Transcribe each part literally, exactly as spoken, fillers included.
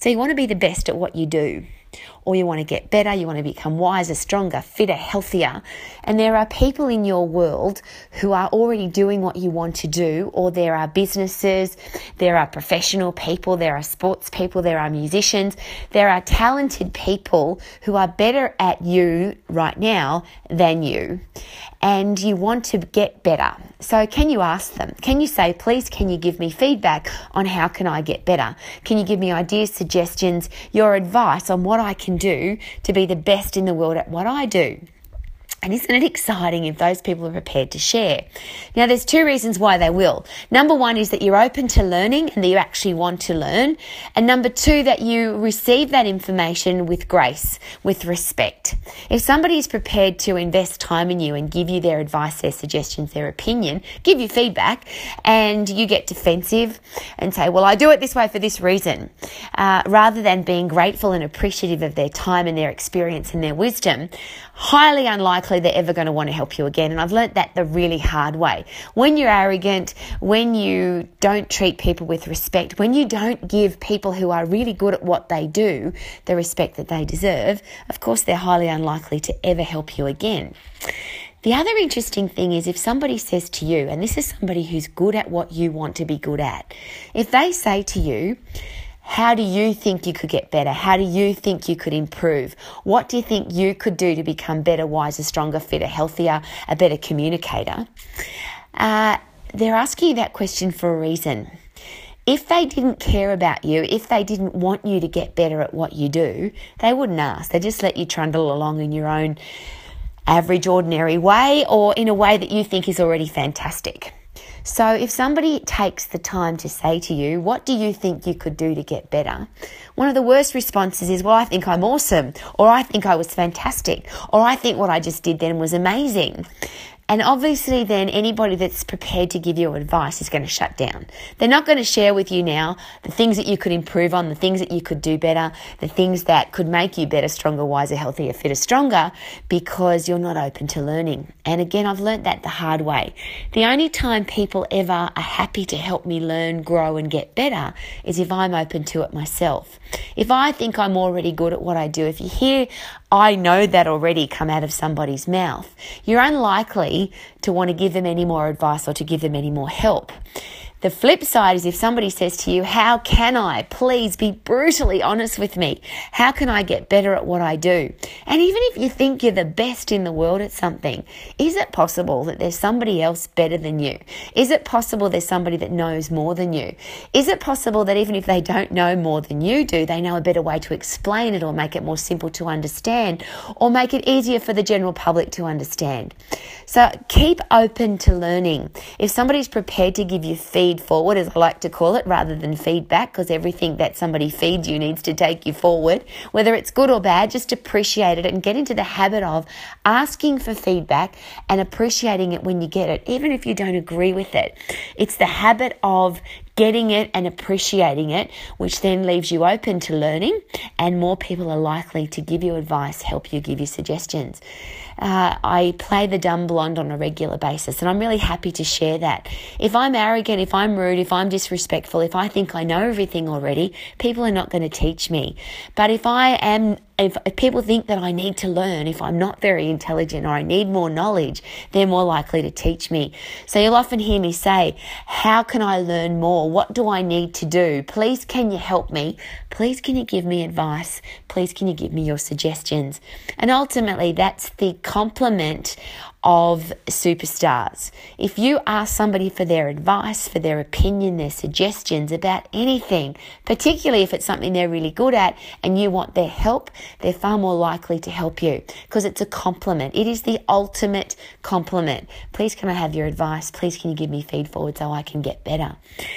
So you want to be the best at what you do, or you want to get better, you want to become wiser, stronger, fitter, healthier. And there are people in your world who are already doing what you want to do, or there are businesses, there are professional people, there are sports people, there are musicians, there are talented people who are better at you right now than you. And you want to get better. So can you ask them? Can you say, please, can you give me feedback on how can I get better? Can you give me ideas, suggestions, your advice on what I can do to be the best in the world at what I do? And isn't it exciting if those people are prepared to share? Now, there's two reasons why they will. Number one is that you're open to learning and that you actually want to learn. And number two, that you receive that information with grace, with respect. If somebody is prepared to invest time in you and give you their advice, their suggestions, their opinion, give you feedback, and you get defensive and say, well, I do it this way for this reason, uh, rather than being grateful and appreciative of their time and their experience and their wisdom, highly unlikely they're ever going to want to help you again. And I've learnt that the really hard way. When you're arrogant, when you don't treat people with respect, when you don't give people who are really good at what they do the respect that they deserve, of course they're highly unlikely to ever help you again. The other interesting thing is if somebody says to you, and this is somebody who's good at what you want to be good at, if they say to you, how do you think you could get better? How do you think you could improve? What do you think you could do to become better, wiser, stronger, fitter, healthier, a better communicator? Uh, they're asking you that question for a reason. If they didn't care about you, if they didn't want you to get better at what you do, they wouldn't ask. They just let you trundle along in your own average, ordinary way, or in a way that you think is already fantastic. So if somebody takes the time to say to you, what do you think you could do to get better? One of the worst responses is, well, I think I'm awesome, or I think I was fantastic, or I think what I just did then was amazing. And obviously then anybody that's prepared to give you advice is going to shut down. They're not going to share with you now the things that you could improve on, the things that you could do better, the things that could make you better, stronger, wiser, healthier, fitter, stronger, because you're not open to learning. And again, I've learnt that the hard way. The only time people ever are happy to help me learn, grow and get better is if I'm open to it myself. If I think I'm already good at what I do, if you hear I know that already come out of somebody's mouth, you're unlikely to want to give them any more advice or to give them any more help. The flip side is if somebody says to you, how can I? Please be brutally honest with me. How can I get better at what I do? And even if you think you're the best in the world at something, is it possible that there's somebody else better than you? Is it possible there's somebody that knows more than you? Is it possible that even if they don't know more than you do, they know a better way to explain it or make it more simple to understand or make it easier for the general public to understand? So keep open to learning. If somebody's prepared to give you feed forward, as I like to call it, rather than feedback, because everything that somebody feeds you needs to take you forward, whether it's good or bad, just appreciate it and get into the habit of asking for feedback and appreciating it when you get it, even if you don't agree with it. It's the habit of getting it and appreciating it, which then leaves you open to learning, and more people are likely to give you advice, help you, give you suggestions. Uh, I play the dumb blonde on a regular basis, and I'm really happy to share that. If I'm arrogant, if I'm rude, if I'm disrespectful, if I think I know everything already, people are not going to teach me. But if I am If, if people think that I need to learn, if I'm not very intelligent or I need more knowledge, they're more likely to teach me. So you'll often hear me say, how can I learn more? What do I need to do? Please, can you help me? Please, can you give me advice? Please, can you give me your suggestions? And ultimately, that's the complement of superstars. If you ask somebody for their advice, for their opinion, their suggestions about anything, particularly if it's something they're really good at and you want their help, they're far more likely to help you because it's a compliment. It is the ultimate compliment. Please, can I have your advice? Please, can you give me feed forward so I can get better?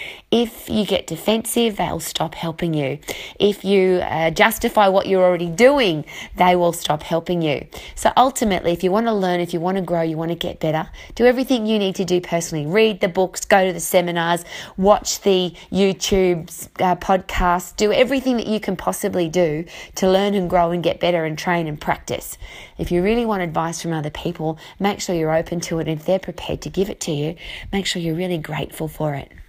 If you get defensive, they'll stop helping you. If you uh, justify what you're already doing, they will stop helping you. So ultimately, if you want to learn, if you want to grow, you want to get better, do everything you need to do personally. Read the books, go to the seminars, watch the YouTube uh, podcasts, do everything that you can possibly do to learn and grow and get better and train and practice. If you really want advice from other people, make sure you're open to it. And if they're prepared to give it to you, make sure you're really grateful for it.